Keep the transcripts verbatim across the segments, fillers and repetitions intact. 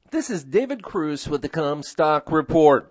This is David Cruz with the Comstock Report.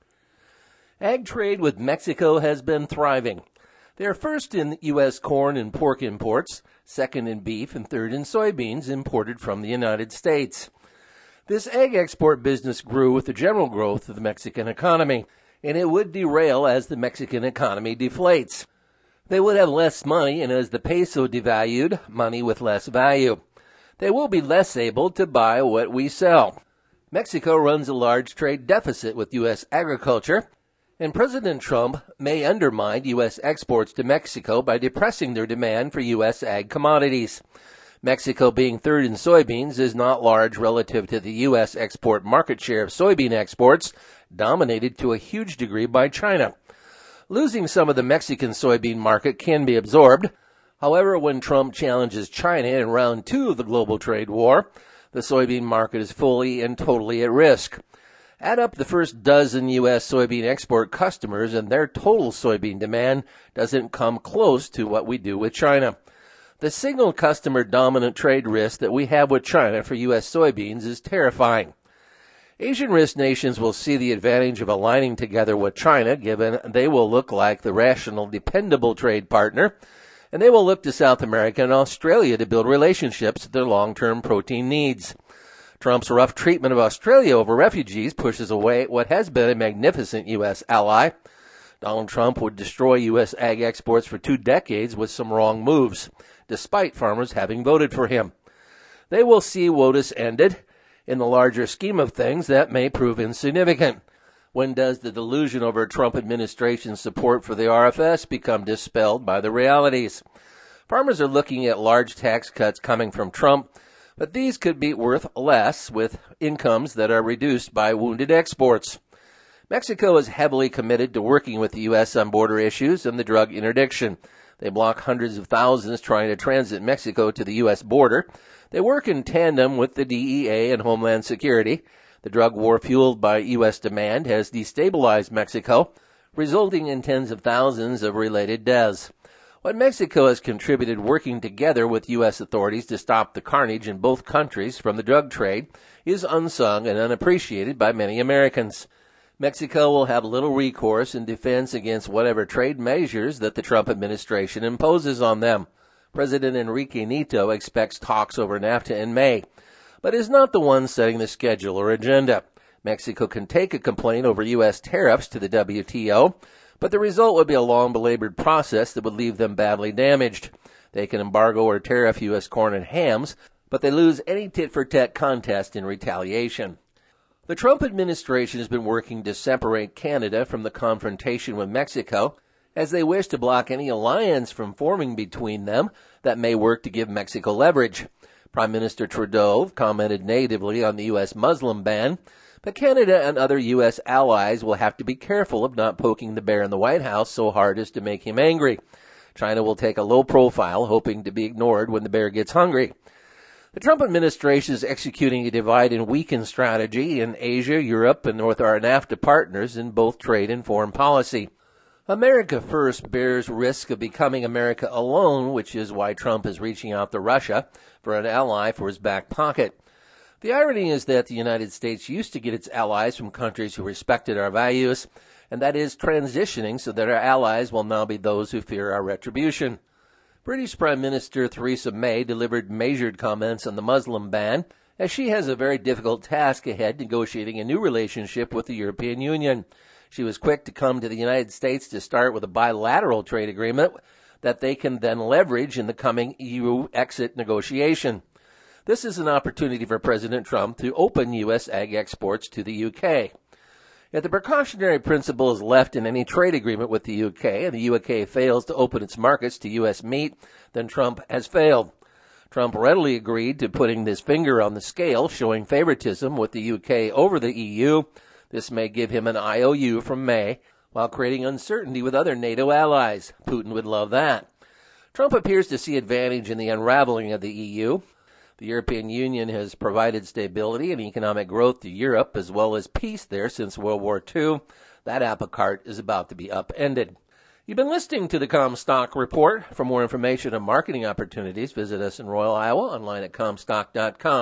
Ag trade with Mexico has been thriving. They are first in U S corn and pork imports, second in beef, and third in soybeans imported from the United States. This ag export business grew with the general growth of the Mexican economy, and it would derail as the Mexican economy deflates. They would have less money, and as the peso devalued, money with less value. They will be less able to buy what we sell. Mexico runs a large trade deficit with U S agriculture, and President Trump may undermine U S exports to Mexico by depressing their demand for U S ag commodities. Mexico being third in soybeans is not large relative to the U S export market share of soybean exports, dominated to a huge degree by China. Losing some of the Mexican soybean market can be absorbed. However, when Trump challenges China in round two of the global trade war, the soybean market is fully and totally at risk. Add up the first dozen U S soybean export customers, and their total soybean demand doesn't come close to what we do with China. The single customer dominant trade risk that we have with China for U S soybeans is terrifying. Asian risk nations will see the advantage of aligning together with China, given they will look like the rational, dependable trade partner, and they will look to South America and Australia to build relationships with their long-term protein needs. Trump's rough treatment of Australia over refugees pushes away what has been a magnificent U S ally. Donald Trump would destroy U S ag exports for two decades with some wrong moves, despite farmers having voted for him. They will see WOTUS ended. In the larger scheme of things, that may prove insignificant. When does the delusion over Trump administration's support for the R F S become dispelled by the realities? Farmers are looking at large tax cuts coming from Trump, but these could be worth less with incomes that are reduced by wounded exports. Mexico is heavily committed to working with the U S on border issues and the drug interdiction. They block hundreds of thousands trying to transit Mexico to the U S border. They work in tandem with the D E A and Homeland Security. The drug war fueled by U S demand has destabilized Mexico, resulting in tens of thousands of related deaths. What Mexico has contributed working together with U S authorities to stop the carnage in both countries from the drug trade is unsung and unappreciated by many Americans. Mexico will have little recourse in defense against whatever trade measures that the Trump administration imposes on them. President Enrique Nieto expects talks over NAFTA in May, but is not the one setting the schedule or agenda. Mexico can take a complaint over U S tariffs to the W T O, but the result would be a long belabored process that would leave them badly damaged. They can embargo or tariff U S corn and hams, but they lose any tit-for-tat contest in retaliation. The Trump administration has been working to separate Canada from the confrontation with Mexico, as they wish to block any alliance from forming between them that may work to give Mexico leverage. Prime Minister Trudeau commented negatively on the U S Muslim ban, but Canada and other U S allies will have to be careful of not poking the bear in the White House so hard as to make him angry. China will take a low profile, hoping to be ignored when the bear gets hungry. The Trump administration is executing a divide and weaken strategy in Asia, Europe, and with our NAFTA partners in both trade and foreign policy. America first bears risk of becoming America alone, which is why Trump is reaching out to Russia for an ally for his back pocket. The irony is that the United States used to get its allies from countries who respected our values, and that is transitioning so that our allies will now be those who fear our retribution. British Prime Minister Theresa May delivered measured comments on the Muslim ban, as she has a very difficult task ahead negotiating a new relationship with the European Union. She was quick to come to the United States to start with a bilateral trade agreement that they can then leverage in the coming E U exit negotiation. This is an opportunity for President Trump to open U S ag exports to the U K. If the precautionary principle is left in any trade agreement with the U K and the U K fails to open its markets to U S meat, then Trump has failed. Trump readily agreed to putting his finger on the scale, showing favoritism with the U K over the E U. This may give him an I O U from May, while creating uncertainty with other NATO allies. Putin would love that. Trump appears to see advantage in the unraveling of the E U. The European Union has provided stability and economic growth to Europe, as well as peace there since World War Two. That apple cart is about to be upended. You've been listening to the Comstock Report. For more information on marketing opportunities, visit us in Royal, Iowa, online at comstock dot com.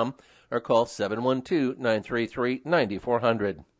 or call seven one two, nine three three, nine four zero zero.